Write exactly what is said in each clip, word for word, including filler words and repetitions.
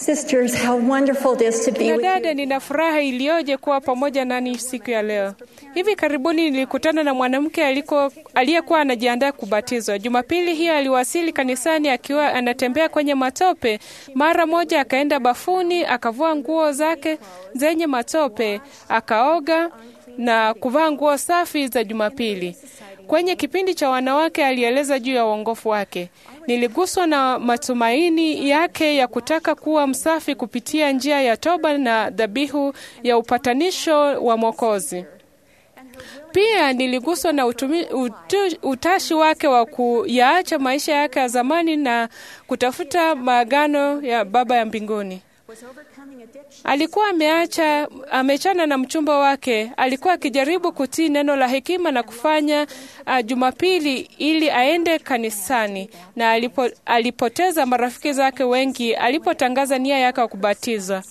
Sisters, how wonderful it is to be Na with dada, you. nina furaha iliyoje kuwa pamoja nani siku ya leo. Hivi karibuni nilikutana na mwanamke aliko aliyekuwa anajiandaa kubatizwa. Jumapili hiyo aliwasili kanisani akiwa anatembea kwenye matope. Mara moja akaenda bafuni, akavua nguo zake zenye matope, akaoga na kuvaa nguo safi za Jumapili. Kwenye kipindi cha wanawake alieleza juu ya uongofu wake. Niliguswa na matumaini yake ya kutaka kuwa msafi kupitia njia ya toba na dhabihu ya upatanisho wa Mwokozi. Pia niliguswa na utumi, utu, utashi wake wa kuyaacha maisha yake ya zamani na kutafuta maagano ya Baba ya mbinguni. Alikuwa ameacha amechana na mchumba wake. Alikuwa akijaribu kutii neno la hekima na kufanya uh, Jumapili ili aende kanisani, na alipo, alipoteza marafiki zake wengi alipotangaza nia yake ya kubatizwa,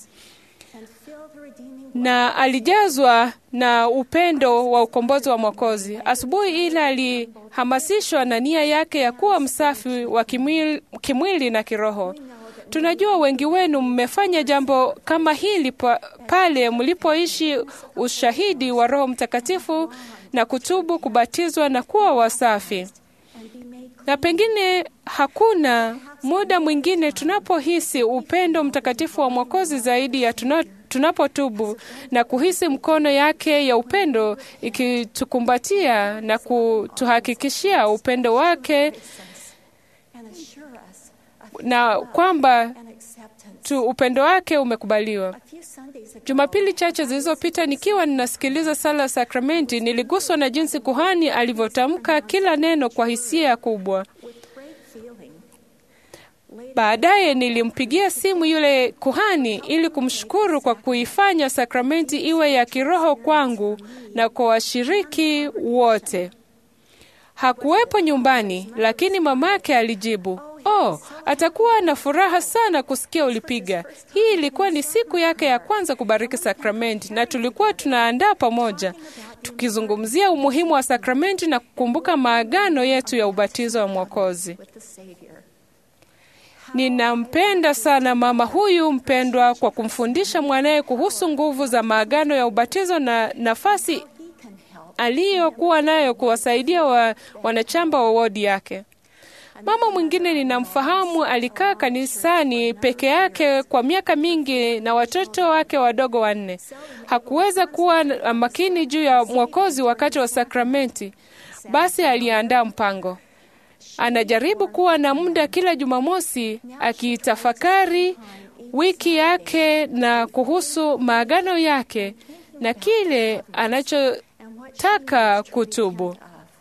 na alijazwa na upendo wa ukombozi wa Mwokozi. Asubuhi ile alihamasishwa na nia yake ya kuwa msafi wa kimwili, kimwili na kiroho. Tunajua wengi wenu mmefanya jambo kama hili pa, pale mlipoishi ushahidi wa Roho Mtakatifu na kutubu, kubatizwa na kuwa wasafi. Na pengine hakuna muda mwingine tunapohisi upendo mtakatifu wa Mwokozi zaidi ya tuna, tunapotubu na kuhisi mkono yake ya upendo ikitukumbatia na kutuhakikishia upendo wake na kwamba tu upendo wake umekubaliwa. Jumapili chache zilizopita nikiwa ninasikiliza sala sakramenti, niliguswa na jinsi kuhani alivyotamka kila neno kwa hisia kubwa. Baadaye nilimpigia simu yule kuhani ili kumshukuru kwa kuifanya sakramenti iwe ya kiroho kwangu na kwa washiriki wote. Hakuwepo nyumbani, lakini mamake alijibu, "Oh, atakuwa na furaha sana kusikia ulipiga." Hii ilikuwa ni siku yake ya kwanza kubariki sakramenti, na tulikuwa tunaandaa pamoja, tukizungumzia umuhimu wa sakramenti na kukumbuka maagano yetu ya ubatizo wa Mwokozi. Ninampenda sana mama huyu mpendwa kwa kumfundisha mwanaye kuhusu nguvu za maagano ya ubatizo na nafasi aliyokuwa nayo kuwasaidia wa, wanachamba wa wodi yake. Mama mwingine ninamfahamu alikaa kanisani peke yake kwa miaka mingi na watoto wake wadogo wanne. Hakuweza kuwa makini juu ya Mwokozi wakati wa sakramenti. Basi aliandaa mpango. Anajaribu kuwa na muda kila Jumamosi akitafakari wiki yake na kuhusu maagano yake na kile anachotaka kutubu.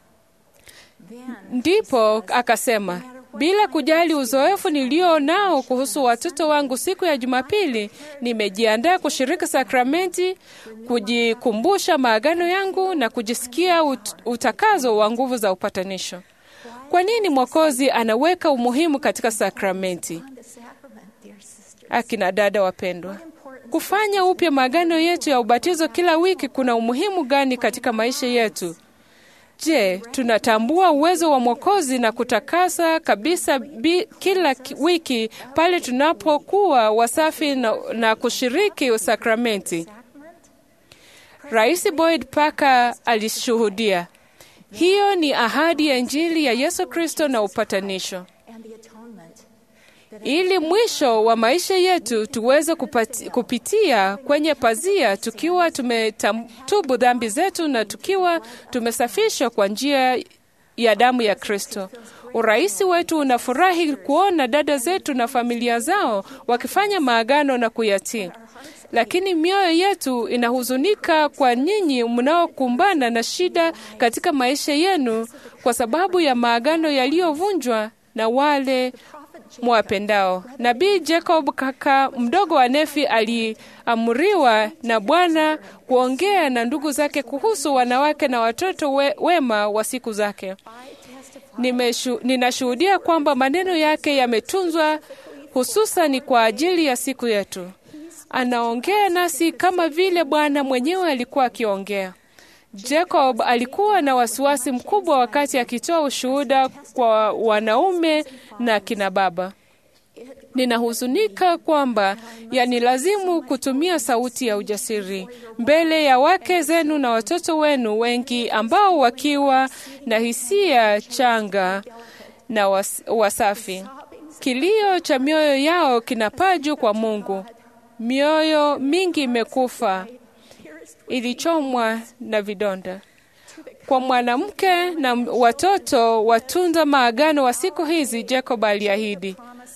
Ndipo akasema, bila kujali uzoefu nilio nao kuhusu watoto wangu siku ya Jumapili, nimejiandaa kushiriki sakramenti, kujikumbusha maagano yangu na kujisikia ut utakazo wa nguvu za upatanisho. Kwa nini Mwokozi anaweka umuhimu katika sakramenti? Akina dada wapendwa, kufanya upya maagano yetu ya ubatizo kila wiki kuna umuhimu gani katika maisha yetu? Je, tunatambua uwezo wa Mwokozi na kutakasa kabisa bi, kila wiki pale tunapokuwa wasafi na, na kushiriki sakramenti? Rais Boyd Parker alishuhudia, hiyo ni ahadi ya Injili ya Yesu Kristo na upatanisho, ili mwisho wa maisha yetu tuweze kupati, kupitia kwenye pazia tukiwa tumetubu dhambi zetu na tukiwa tumesafishwa kwa njia ya damu ya Kristo. Urais wetu unafurahi kuona dada zetu na familia zao wakifanya maagano na kuyatii. Lakini mioyo yetu inahuzunika kwa nyinyi mnaokumbana na shida katika maisha yenu kwa sababu ya maagano yaliyovunjwa na wale mwapendao. Nabii Jacob, kaka mdogo wa Nefi, aliamriwa na Bwana kuongea na ndugu zake kuhusu wanawake na watoto we, wema wa siku zake. Nimeshu, ninashuhudia kwamba maneno yake yametunzwa hususan kwa ajili ya siku yetu. Anaongea nasi kama vile Bwana mwenyewe alikuwa akiongea. Jacob alikuwa na wasiwasi mkubwa wakati akitoa ushuhuda kwa wanaume na kina baba. Ninahuzunika kwamba yanilazimu kutumia sauti ya ujasiri mbele ya wake zenu na watoto wenu wengi ambao wakiwa na hisia changa na was, wasafi. Kilio cha mioyo yao kinapaa juu kwa Mungu. Mioyo mingi imekufa, ilichomwa na vidonda. Kwa mwanamke na watoto watunza maagano wa siku hizi, Jacob aliahidi,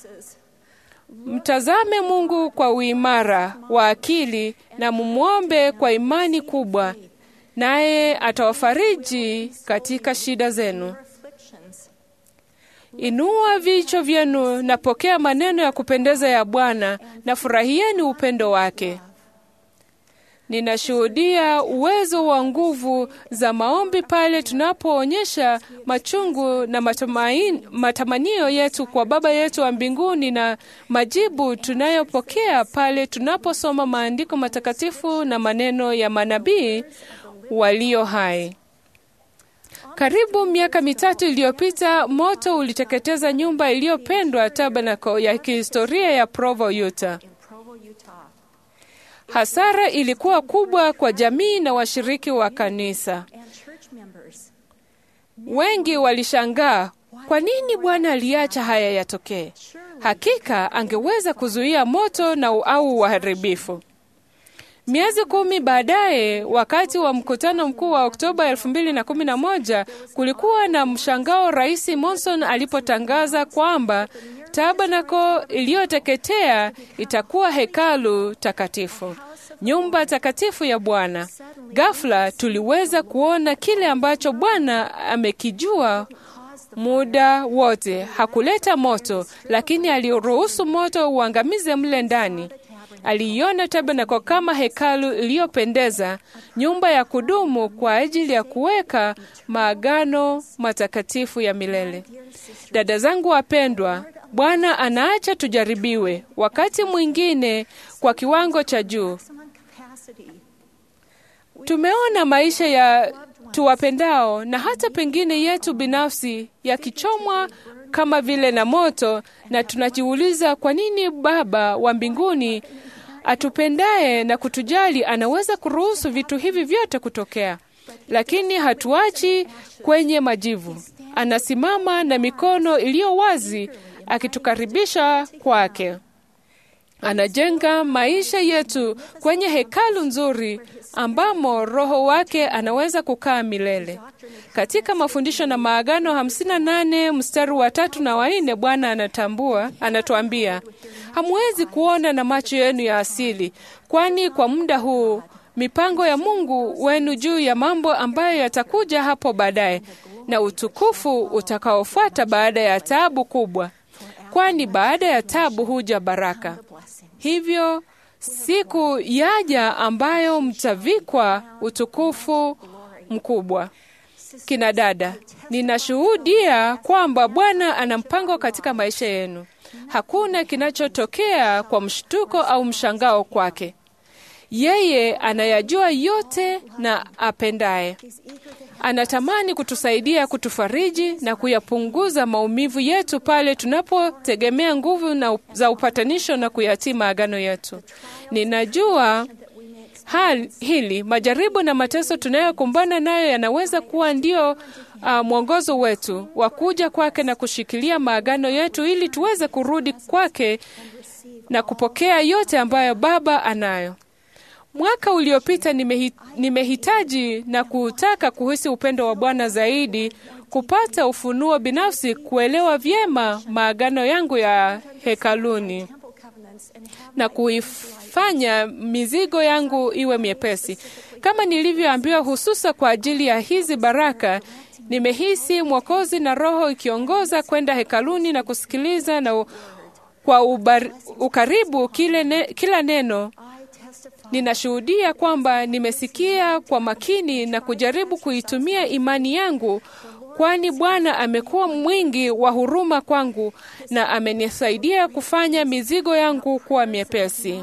mtazame Mungu kwa uimara wa akili na mumwombe kwa imani kubwa, naye atawafariji katika shida zenu. Inua vichwa vyenu na pokea maneno ya kupendeza ya Bwana na furahieni upendo wake. Ninashuhudia uwezo wa nguvu za maombi pale tunapoonyesha machungu na matamanio yetu kwa Baba yetu wa mbinguni, na majibu tunayopokea pale tunaposoma maandiko matakatifu na maneno ya manabii walio hai. Karibu miaka mitatu iliyopita, moto uliteketeza nyumba iliyopendwa Tabernacle ya kihistoria ya Provo, Utah. Hasara ilikuwa kubwa kwa jamii na washiriki wa kanisa. Wengi walishangaa, kwa nini Bwana aliacha haya yatokee? Hakika angeweza kuzuia moto na au uharibifu. Miezi kumi baadaye, wakati wa mkutano mkuu wa Oktoba elfu mbili na kumi na moja, kulikuwa na mshangao. Rais Monson alipotangaza kwamba Tabernacle iliyoteketea itakuwa hekalu takatifu, nyumba takatifu ya Bwana. Ghafla tuliweza kuona kile ambacho Bwana amekijua muda wote. Hakuleta moto, lakini aliruhusu moto uangamize mle ndani. Aliiona Tabernacle kama hekalu iliyopendeza, nyumba ya kudumu kwa ajili ya kuweka maagano matakatifu ya milele. Dada zangu wapendwa, Bwana anaacha tujaribiwe wakati mwingine kwa kiwango cha juu. Tumeona maisha ya tuwapendao na hata pengine yetu binafsi yakichomwa kama vile na moto, na tunajiuliza kwa nini Baba wa mbinguni atupendaye na kutujali anaweza kuruhusu vitu hivi vyote kutokea. Lakini hatuachi kwenye majivu. Anasimama na mikono iliyo wazi akitukaribisha kwake. Anajenga maisha yetu kwenye hekalu nzuri ambamo Roho wake anaweza kukaa milele. Katika mafundisho na maagano hamsini na nane mstari wa tatu na wa nne, Bwana anatambua, anatuambia, hamwezi kuona na macho yenu ya asili, kwani kwa muda huu mipango ya Mungu wenu juu ya mambo ambayo yatakuja hapo baadaye, na utukufu utakaofuata baada ya taabu kubwa, kwani baada ya taabu huja baraka. Hivyo siku yaja ambayo mtavikwa utukufu mkubwa. Kina dada, ninashuhudia kwamba Bwana ana mpango katika maisha yenu. Hakuna kinachotokea kwa mshtuko au mshangao kwake. Yeye anayajua yote na apendaye. Anatamani kutusaidia, kutufariji na kuyapunguza maumivu yetu pale tunapotegemea nguvu na za upatanisho na kuyatii maagano yetu. Ninajua hali hili, majaribu na mateso tunayokumbana nayo yanaweza kuwa ndio uh, mwongozo wetu wa kuja kwake na kushikilia maagano yetu ili tuweze kurudi kwake na kupokea yote ambayo Baba anayo. Mwaka uliopita nimehitaji na kutaka kuhisi upendo wa Bwana zaidi, kupata ufunuo binafsi, kuelewa vyema maagano yangu ya hekaluni na kuifanya mizigo yangu iwe miepesi. Kama nilivyoambiwa, hususa kwa ajili ya hizi baraka, nimehisi Mwokozi na Roho ikiongoza kwenda hekaluni na kusikiliza na kwa ubar, ukaribu kile ne, kila neno. Ninashuhudia kwamba nimesikia kwa makini na kujaribu kuitumia imani yangu, kwani Bwana amekuwa mwingi wa huruma kwangu na amenisaidia kufanya mizigo yangu kuwa miepesi.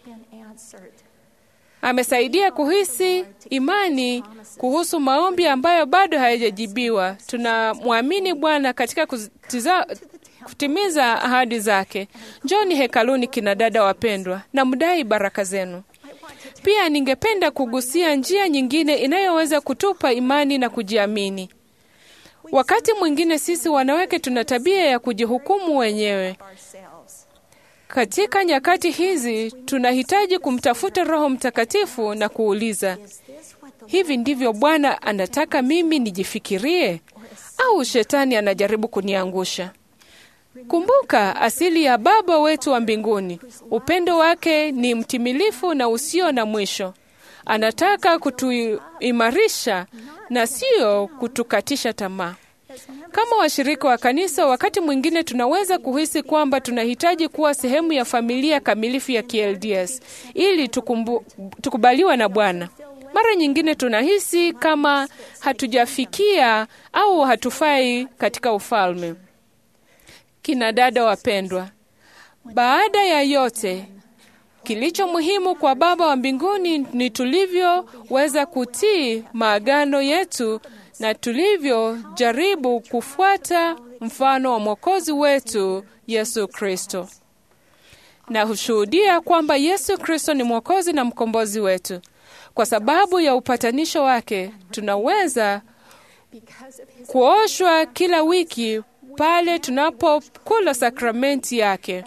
Amesaidia kuhisi imani kuhusu maombi ambayo bado hayajajibiwa. Tunamwamini Bwana katika kutiza, kutimiza ahadi zake. Njoni hekaluni, kina dada wapendwa, na mdai baraka zenu. Pia ningependa kugusia njia nyingine inayoweza kutupa imani na kujiamini. Wakati mwingine sisi wanawake tuna tabia ya kujihukumu wenyewe. Katika nyakati hizi tunahitaji kumtafuta Roho Mtakatifu na kuuliza, hivi ndivyo Bwana anataka mimi nijifikirie, au shetani anajaribu kuniangusha? Kumbuka asili ya Baba wetu wa mbinguni. Upendo wake ni mtimilifu na usio na mwisho. Anataka kutuimarisha na sio kutukatisha tamaa. Kama washirika wa kanisa, wakati mwingine tunaweza kuhisi kwamba tunahitaji kuwa sehemu ya familia kamilifu ya K L D S ili tukumbu, tukubaliwa na Bwana. Mara nyingine tunahisi kama hatujafikia au hatufai katika ufalme. Kina dada wapendwa, baada ya yote, kilicho muhimu kwa Baba wa mbinguni ni tulivyoweza kutii maagano yetu na tulivyojaribu kufuata mfano wa Mwokozi wetu Yesu Kristo. Na hushuhudia kwamba Yesu Kristo ni Mwokozi na mkombozi wetu. Kwa sababu ya upatanisho wake, tunaweza kuoshwa kila wiki pale tunapokula sakramenti yake.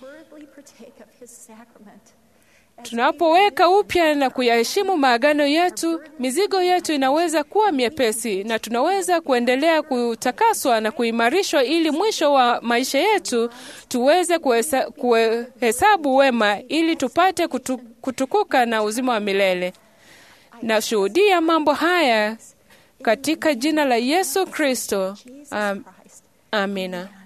Tunapoweka upya na kuyaheshimu maagano yetu, mizigo yetu inaweza kuwa miepesi na tunaweza kuendelea kutakaswa na kuimarishwa ili mwisho wa maisha yetu tuweze kuhesa, kuhesabu wema ili tupate kutu, kutukuka na uzima wa milele. Na shuhudia mambo haya katika jina la Yesu Kristo. Um, amina.